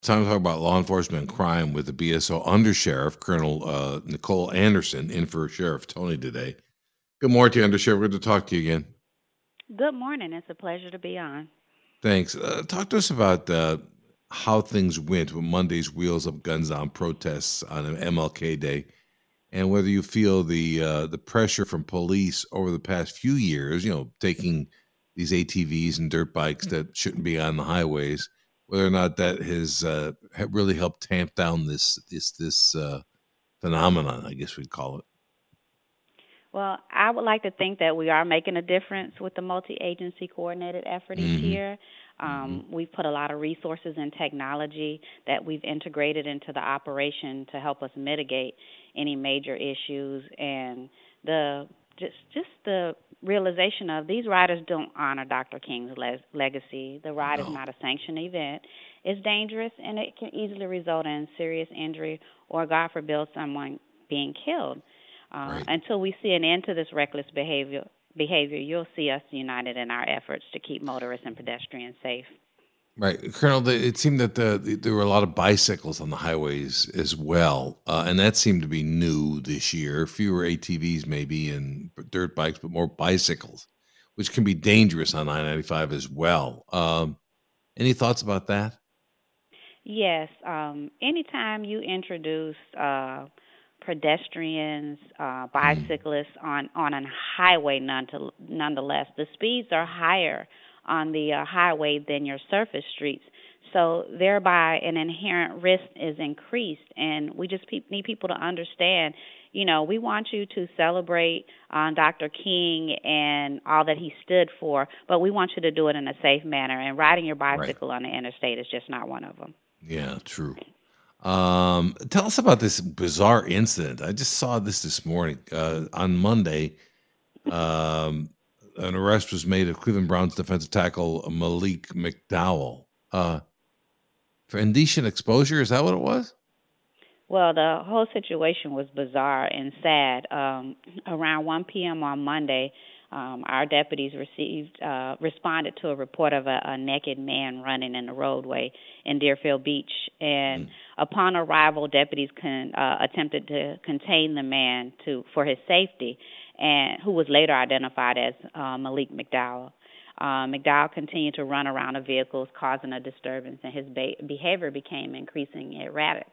Time to talk about law enforcement and crime with the BSO Undersheriff, Colonel Nicole Anderson, in for Sheriff Tony today. Good morning to you, Undersheriff. Good to talk to you again. Good morning. It's a pleasure to be on. Thanks. Talk to us about how things went with Monday's Wheels Up Guns Down protests on MLK Day, and whether you feel the pressure from police over the past few years, taking these ATVs and dirt bikes that shouldn't be on the highways, whether or not that has really helped tamp down this phenomenon, I guess we'd call it. Well, I would like to think that we are making a difference with the multi agency coordinated effort each Mm-hmm. year. Mm-hmm. We've put a lot of resources and technology that we've integrated into the operation to help us mitigate any major issues and the just the realization of these riders don't honor Dr. King's legacy. The ride is No. not a sanctioned event. It's dangerous and it can easily result in serious injury or, God forbid, someone being killed. Right. Until we see an end to this reckless behavior, you'll see us united in our efforts to keep motorists and pedestrians safe. Right, Colonel. It seemed that there were a lot of bicycles on the highways as well, and that seemed to be new this year. Fewer ATVs, maybe, and dirt bikes, but more bicycles, which can be dangerous on 995 as well. Any thoughts about that? Yes, anytime you introduce pedestrians, Mm. bicyclists on a highway, nonetheless, the speeds are higher on the highway than your surface streets. So thereby, an inherent risk is increased, and we just need people to understand. We want you to celebrate Dr. King and all that he stood for, but we want you to do it in a safe manner. And riding your Right. bicycle on the interstate is just not one of them. Yeah, true. Tell us about this bizarre incident. I just saw this morning. On Monday, um, an arrest was made of Cleveland Browns defensive tackle Malik McDowell for indecent exposure. Is that what it was? Well, the whole situation was bizarre and sad. Around 1 p.m. on Monday, our deputies responded to a report of a naked man running in the roadway in Deerfield Beach. And Mm. upon arrival, deputies attempted to contain the man for his safety, and who was later identified as Malik McDowell. McDowell continued to run around the vehicles, causing a disturbance, and his behavior became increasingly erratic.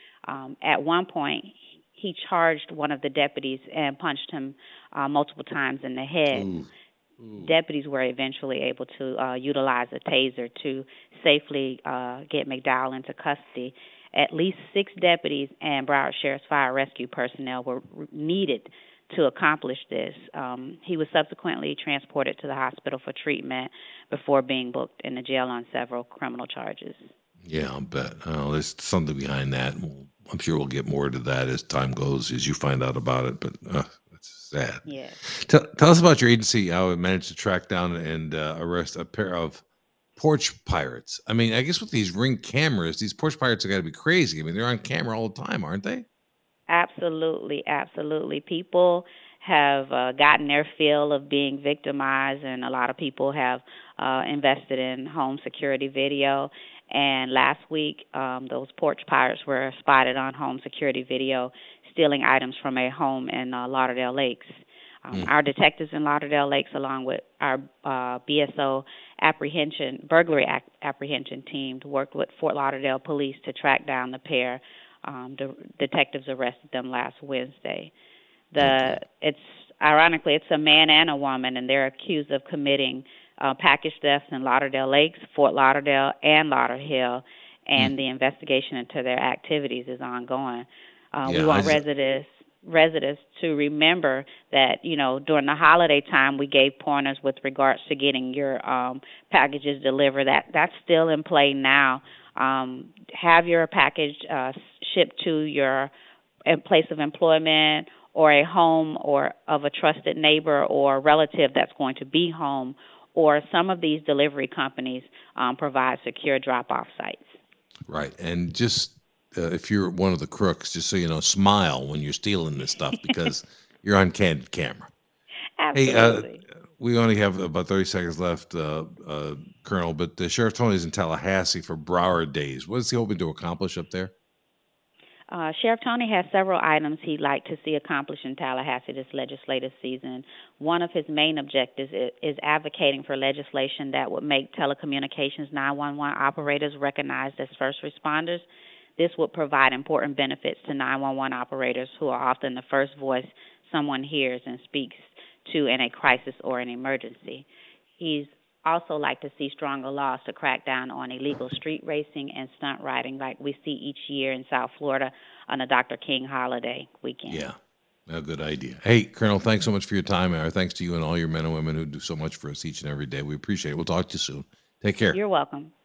At one point, he charged one of the deputies and punched him multiple times in the head. Ooh. Ooh. Deputies were eventually able to utilize a taser to safely get McDowell into custody. At least 6 deputies and Broward Sheriff's Fire Rescue personnel were needed to accomplish this. He was subsequently transported to the hospital for treatment before being booked in the jail on several criminal charges. Yeah, I'll bet. Oh, there's something behind that. I'm sure we'll get more to that as time goes, as you find out about it. But that's sad. Yes. Tell us about your agency, how it managed to track down and arrest a pair of porch pirates. I mean, I guess with these Ring cameras, these porch pirates have got to be crazy. I mean, they're on camera all the time, aren't they? Absolutely, absolutely. People have gotten their fill of being victimized, and a lot of people have invested in home security video. And last week, those porch pirates were spotted on home security video stealing items from a home in Lauderdale Lakes. Mm. Our detectives in Lauderdale Lakes, along with our BSO burglary apprehension team, worked with Fort Lauderdale Police to track down the pair. The detectives arrested them last Wednesday. Okay. It's ironically it's a man and a woman, and they're accused of committing package thefts in Lauderdale Lakes, Fort Lauderdale, and Lauderhill, Mm. and the investigation into their activities is ongoing. We Yeah, want residents to remember that during the holiday time we gave pointers with regards to getting your packages delivered. That's still in play now. Have your package shipped to your place of employment or a home or of a trusted neighbor or relative that's going to be home, or some of these delivery companies provide secure drop-off sites. right. And just if you're one of the crooks, just so you know, smile when you're stealing this stuff because you're on candid camera. Hey, Absolutely. we only have about 30 seconds left. Colonel, but Sheriff Tony's in Tallahassee for Broward Days. What is he hoping to accomplish up there? Sheriff Tony has several items he'd like to see accomplished in Tallahassee this legislative season. One of his main objectives is advocating for legislation that would make telecommunications 911 operators recognized as first responders. This would provide important benefits to 911 operators who are often the first voice someone hears and speaks to in a crisis or an emergency. He's also like to see stronger laws to crack down on illegal street racing and stunt riding like we see each year in South Florida on the Dr. King holiday weekend. Yeah, a good idea. Hey, Colonel, thanks so much for your time. Our thanks to you and all your men and women who do so much for us each and every day. We appreciate it. We'll talk to you soon. Take care. You're welcome.